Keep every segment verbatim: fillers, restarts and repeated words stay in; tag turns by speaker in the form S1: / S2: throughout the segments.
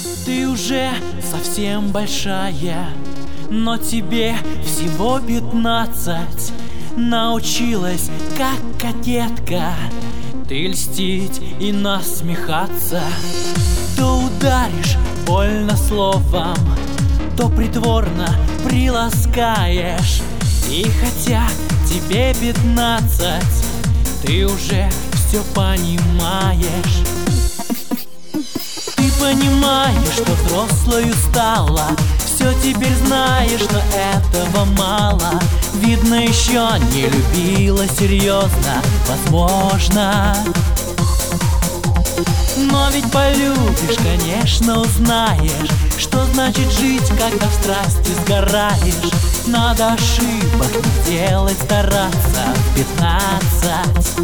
S1: Ты уже совсем большая, но тебе всего пятнадцать. Научилась, как кокетка, ты льстить и насмехаться. То ударишь больно словом, то притворно приласкаешь. И хотя тебе пятнадцать, ты уже все понимаешь. Ты понимаешь, что взрослою стала, все теперь знаешь, но этого мало. Видно, еще не любила серьезно, возможно. Но ведь полюбишь, конечно, узнаешь, что значит жить, когда в страсти сгораешь. Надо ошибок не делать, стараться в пятнадцать.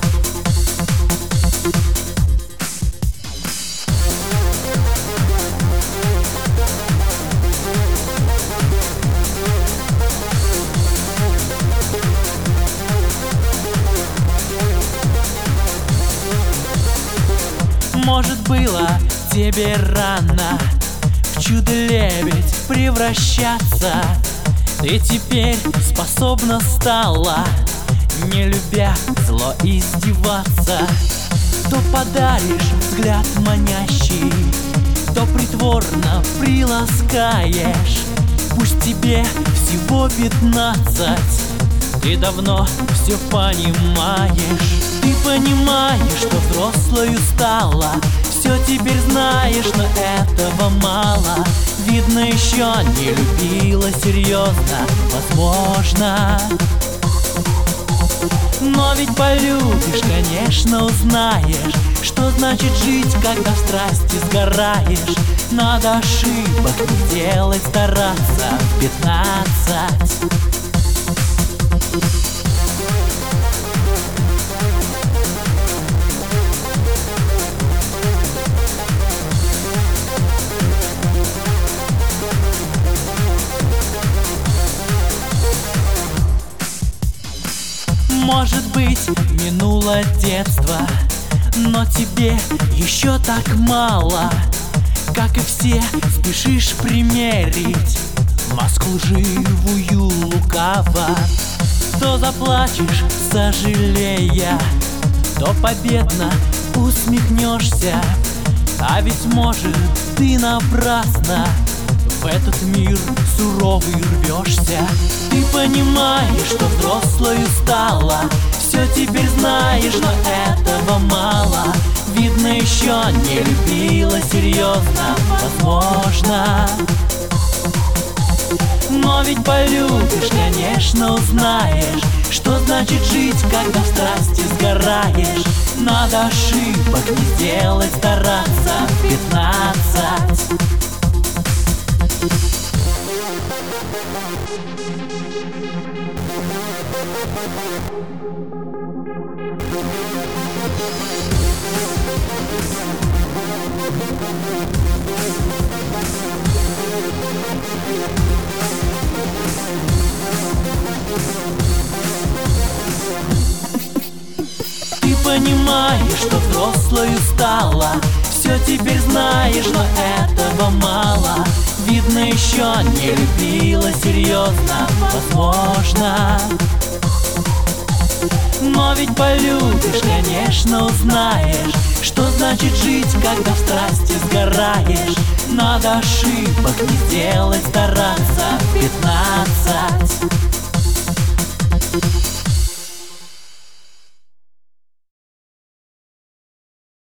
S1: Может, было тебе рано в чудо-лебедь превращаться. Ты теперь способна стала, не любя зло издеваться. То подаришь взгляд манящий, то притворно приласкаешь. Пусть тебе всего пятнадцать, ты давно все понимаешь. Ты понимаешь, что взрослою стала, все теперь знаешь, но этого мало. Видно, еще не любила серьезно, возможно. Но ведь полюбишь, конечно, узнаешь, что значит жить, когда в страсти сгораешь. Надо ошибок не делать, стараться в пятнадцать. Может быть, минуло детство, но тебе еще так мало. Как и все, спешишь примерить маску лживую лукаво. То заплачешь, сожалея, то победно усмехнешься. А ведь может ты напрасно в этот мир суровый рвешься. Ты понимаешь, что взрослою стала, все теперь знаешь, но этого мало. Видно, еще не любила серьезно, возможно. Но ведь полюбишь, конечно, узнаешь, что значит жить, когда в страсти сгораешь. Надо ошибок не делать, стараться в пятнадцать. Ты понимаешь, что взрослою стала, все теперь знаешь, но этого мало. Видно, еще не любила серьезно, возможно. Но ведь полюбишь, конечно, узнаешь, что значит жить, когда в страсти сгораешь. Надо ошибок не делать, стараться в пятнадцать.